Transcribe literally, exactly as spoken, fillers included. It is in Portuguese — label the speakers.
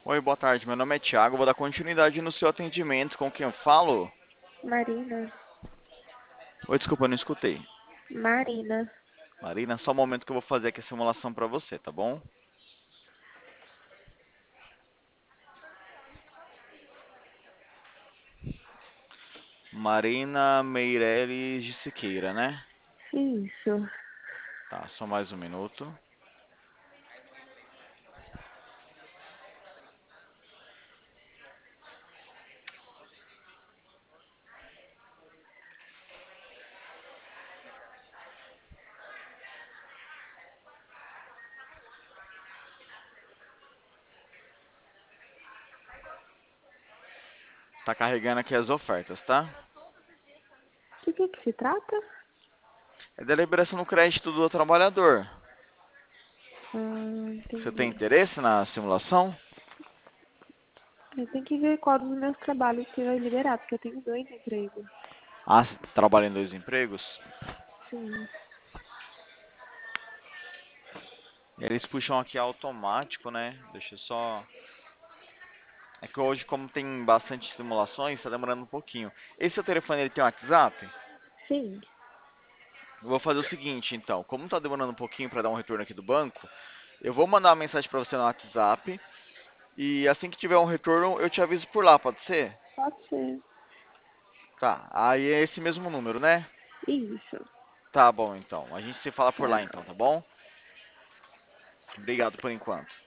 Speaker 1: Oi, boa tarde. Meu nome é Thiago. Vou dar continuidade no seu atendimento. Com quem eu falo?
Speaker 2: Marina,
Speaker 1: Oi, desculpa, eu não escutei.
Speaker 2: Marina.
Speaker 1: Marina, só um momento que eu vou fazer aqui a simulação para você, tá bom? Marina Meireles de Siqueira, né?
Speaker 2: Isso.
Speaker 1: Tá, só mais um minuto. Tá carregando aqui as ofertas, tá?
Speaker 2: De que que se trata?
Speaker 1: É da liberação no crédito do trabalhador.
Speaker 2: Ah,
Speaker 1: Você tem
Speaker 2: entendi.
Speaker 1: interesse na simulação?
Speaker 2: Eu tenho que ver qual dos meus trabalhos que vai liberar, porque eu tenho dois empregos.
Speaker 1: Ah, você trabalha em dois empregos?
Speaker 2: Sim.
Speaker 1: Eles puxam aqui automático, né? Deixa eu só. É que hoje, como tem bastante simulações, tá demorando um pouquinho. Esse seu telefone, ele tem WhatsApp?
Speaker 2: Sim.
Speaker 1: Eu vou fazer o seguinte, então. Como tá demorando um pouquinho para dar um retorno aqui do banco, eu vou mandar uma mensagem para você no WhatsApp e assim que tiver um retorno, eu te aviso por lá, pode ser?
Speaker 2: Pode ser.
Speaker 1: Tá. Aí é esse mesmo número, né?
Speaker 2: Isso.
Speaker 1: Tá bom, então. A gente se fala por lá, então,
Speaker 2: Tchau.
Speaker 1: tá bom? Obrigado por enquanto.